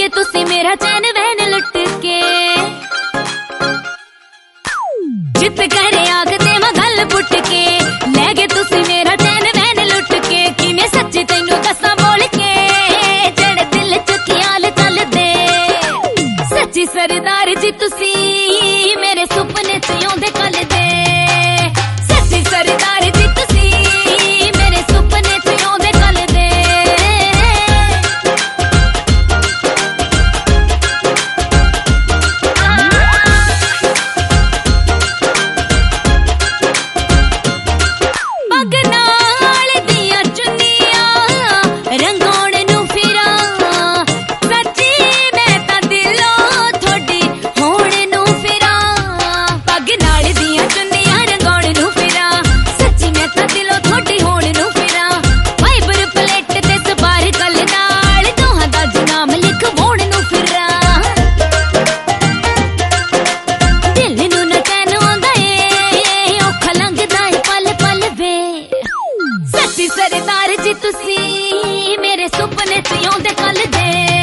गए तुसी मेरा चैन वैन लुट के। जित करे आखते मैं गल पुट के, ले गए तुसी मेरा चैन वैन लुट के। कि मैं सच्ची तेनू दसा बोल के, जेड़े दिल च ख्याल चलदे। सच्ची सरदार जी तुसी मेरे सुपने च आउंदे कल दे। सच्ची सरदार जी तुसी मेरे सुपने च आउंदे कल दे। पग नाल दियां चुन्नियां रंगाउण नूं फिरां, सच्ची मैं तां दिलों थोड़ी होण नूं फिरां। पग नाल दियां चुन्नियां रंगाउण नूं फिरां, सच्ची मैं तां दिलों थोड़ी होण नूं फिरां। फाइबर प्लेट ते स्पार्कल नाल दोहां दा नाम लिखवाउण नूं फिरां। दिल नूं ना चैन आउंदा ए, औखा लंघदा ए पल पल वे। सच्ची सरदार जी तुसी मेरे सुपने च आउंदे कल दे।